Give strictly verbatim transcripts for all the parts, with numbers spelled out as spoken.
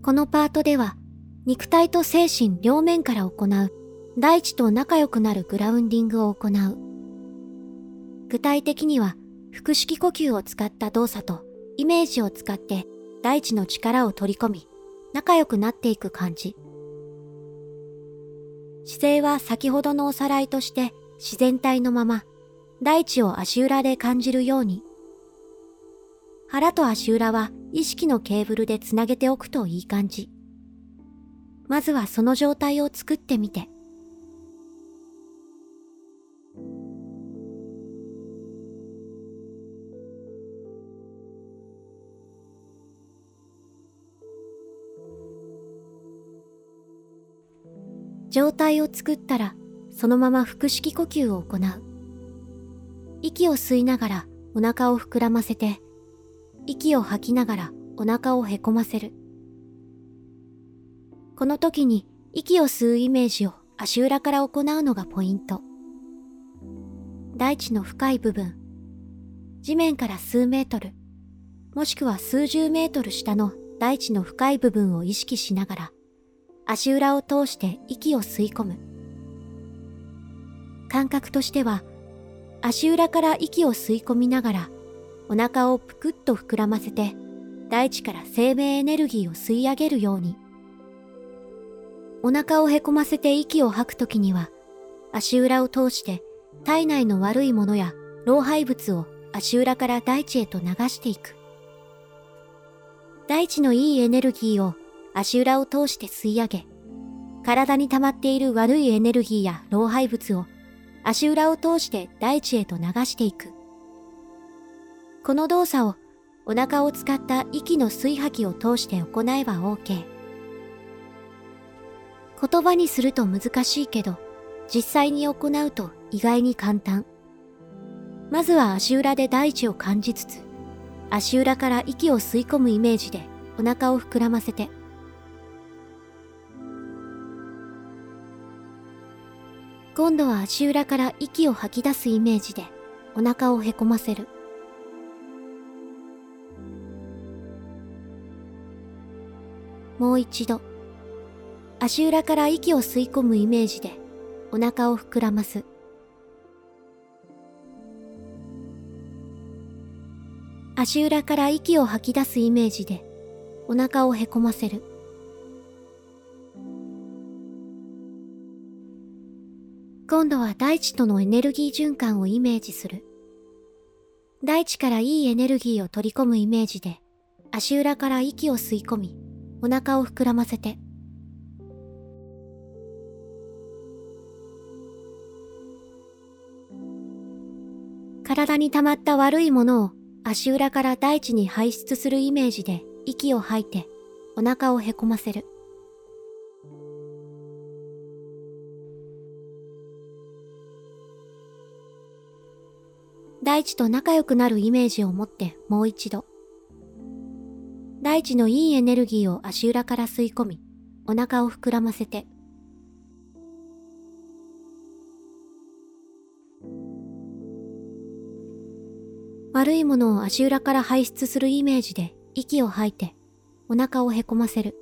このパートでは、肉体と精神両面から行う大地と仲良くなるグラウンディングを行う。具体的には、腹式呼吸を使った動作とイメージを使って大地の力を取り込み、仲良くなっていく感じ。姿勢は先ほどのおさらいとして自然体のまま、大地を足裏で感じるように。腹と足裏は意識のケーブルでつなげておくといい感じ。まずはその状態を作ってみて。状態を作ったら、そのまま腹式呼吸を行う。息を吸いながらお腹を膨らませて、息を吐きながらお腹をへこませる。この時に息を吸うイメージを足裏から行うのがポイント。大地の深い部分、地面から数メートル、もしくは数十メートル下の大地の深い部分を意識しながら、足裏を通して息を吸い込む。感覚としては、足裏から息を吸い込みながら、お腹をぷくっと膨らませて、大地から生命エネルギーを吸い上げるように。お腹をへこませて息を吐くときには、足裏を通して体内の悪いものや老廃物を足裏から大地へと流していく。大地のいいエネルギーを足裏を通して吸い上げ、体に溜まっている悪いエネルギーや老廃物を足裏を通して大地へと流していく。この動作をお腹を使った息の吸い吐きを通して行えば OK。言葉にすると難しいけど、実際に行うと意外に簡単。まずは足裏で大地を感じつつ、足裏から息を吸い込むイメージでお腹を膨らませて、今度は足裏から息を吐き出すイメージでお腹をへこませる。もう一度、足裏から息を吸い込むイメージでお腹を膨らます。足裏から息を吐き出すイメージでお腹をへこませる。今度は大地とのエネルギー循環をイメージする。大地からいいエネルギーを取り込むイメージで足裏から息を吸い込み、お腹を膨らませて、体に溜まった悪いものを足裏から大地に排出するイメージで息を吐いてお腹をへこませる。大地と仲良くなるイメージを持ってもう一度。大地のいいエネルギーを足裏から吸い込み、お腹を膨らませて。悪いものを足裏から排出するイメージで息を吐いて、お腹をへこませる。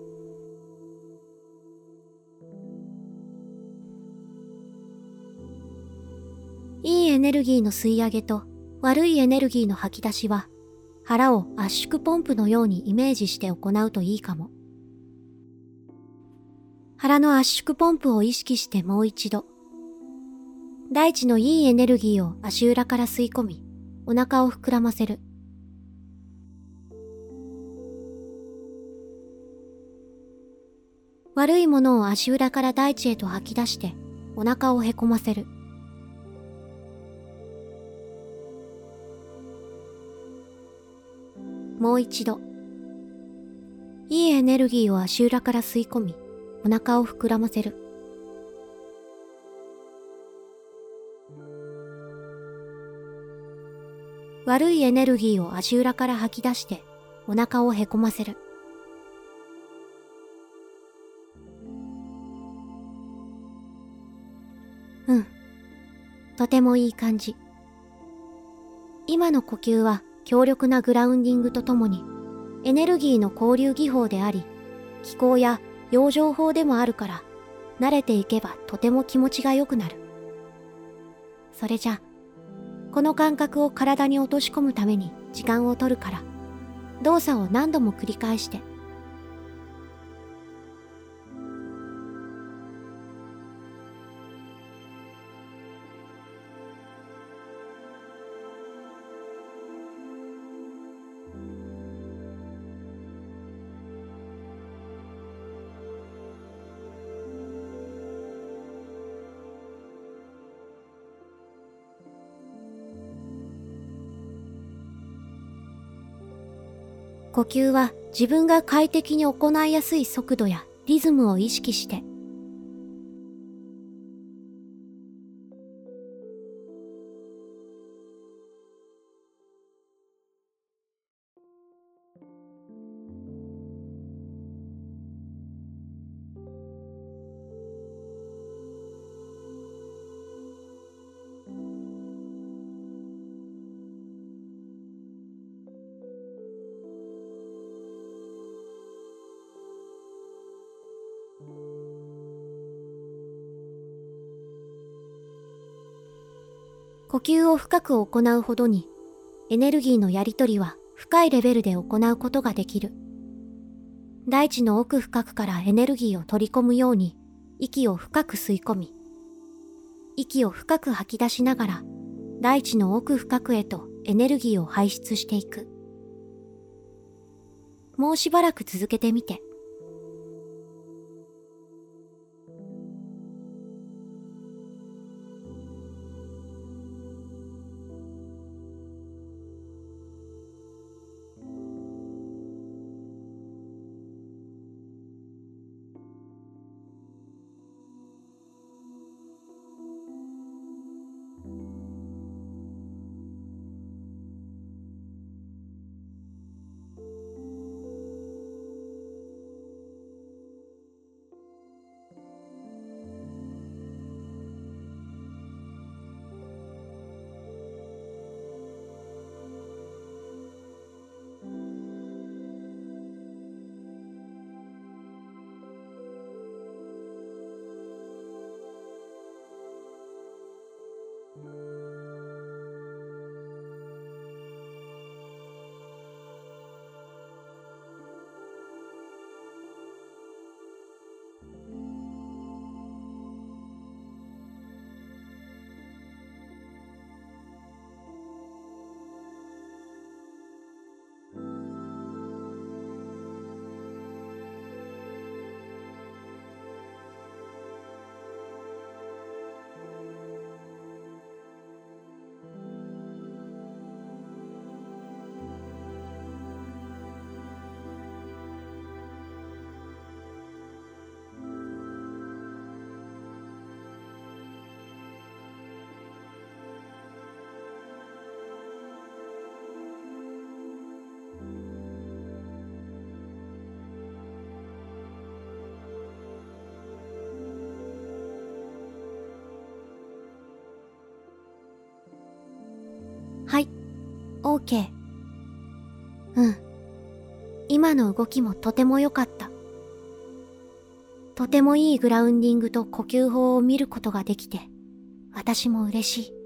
いいエネルギーの吸い上げと悪いエネルギーの吐き出しは、腹を圧縮ポンプのようにイメージして行うといいかも。腹の圧縮ポンプを意識してもう一度。大地のいいエネルギーを足裏から吸い込み、お腹を膨らませる。悪いものを足裏から大地へと吐き出して、お腹をへこませる。もう一度。いいエネルギーを足裏から吸い込み、お腹を膨らませる。悪いエネルギーを足裏から吐き出して、お腹をへこませる。うん。とてもいい感じ。今の呼吸は強力なグラウンディングとともに、エネルギーの交流技法であり、 気候や養生法でもあるから、慣れていけばとても気持ちが良くなる。それじゃ、この感覚を体に落とし込むために時間を取るから、動作を何度も繰り返して。呼吸は自分が快適に行いやすい速度やリズムを意識して。呼吸を深く行うほどに、エネルギーのやり取りは深いレベルで行うことができる。大地の奥深くからエネルギーを取り込むように、息を深く吸い込み、息を深く吐き出しながら、大地の奥深くへとエネルギーを排出していく。もうしばらく続けてみて。はい、OK。うん。今の動きもとても良かった。とてもいいグラウンディングと呼吸法を見ることができて、私も嬉しい。